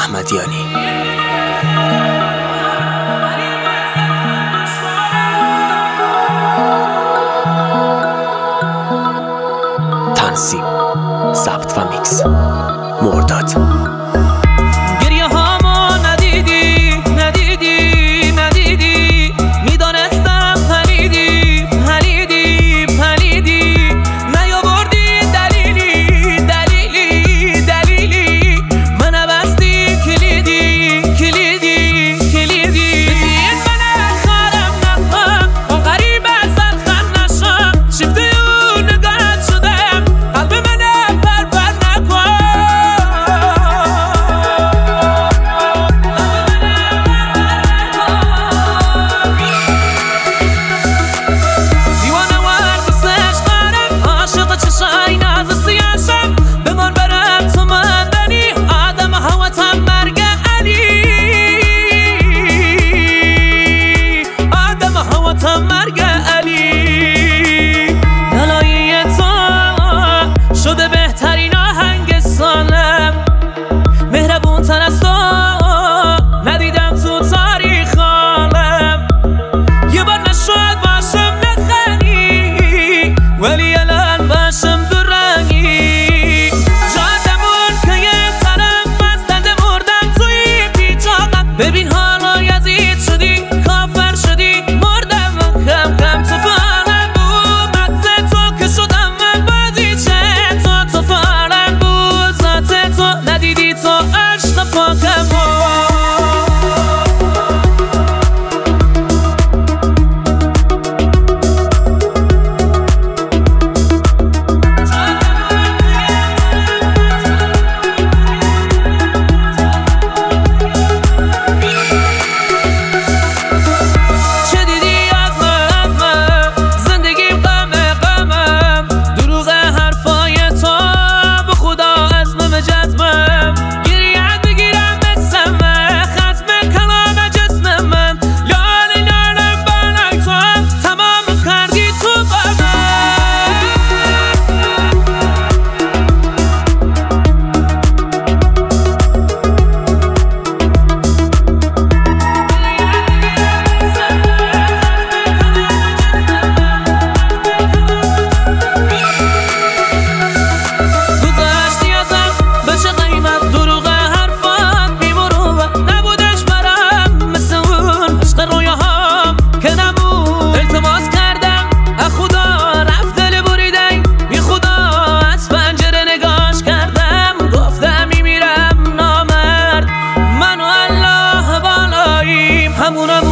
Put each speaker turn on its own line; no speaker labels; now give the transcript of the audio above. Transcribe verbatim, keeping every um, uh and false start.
احمدیانی. تنظیم، ضبط و میکس مرداد.
گریه هامو ندیدی ندیدی ندیدی، میدانستم پلیدی پلیدی پلیدی، نیاوردی دلیلی دلیلی دلیلی، من بستی کلیدی کلیدی کلیدی. بدین من خارم نخوام اون غریب سرخم نشم، شفته اون نگاهت شدم قلب من پر پر نکن. دیوانه ور دوستش دارم، عاشق چشای ناز سیاشم، بمان برم تو مندنی آدم هواتم مرگ علی، آدم هواتم مرگ علی. نلایی تو شده بهترین آهنگ سالم، مهربون تر از تو ندیدم تو تاریخ عالم. یه بار نشد باشم نخنی، ولی الان باشم دو رنگی. جادمون که یه طرف بستنده مردم توی بیجاقت، ببین حالا یزید شدی کافر شدی مردم من خم خم. تو فارم بود مدز تو که شدم من بازی چه تو، تو فارم بود ذات تو ندیدی تو عشق پاکم بود. چه دیدی از من از من، زندگیم غمه غمم، دروغ حرفای تو به خدا عزمم جزمم. گریت بگیرم بسمه ختم کلام جسم من، لال لالم بالای تو تمام کردی تو با من. گذاشتی ازم به چه قیمت، دروغ حرفات بی‌مروت نبودش برام، مثل اون عشق رویاهام که نبود. التماس کردم از خدا رفت دل بریدن بی خدا، از پنجره نگاش کردم گفتم میمیرم نامرد. من و الله بالاییم همونم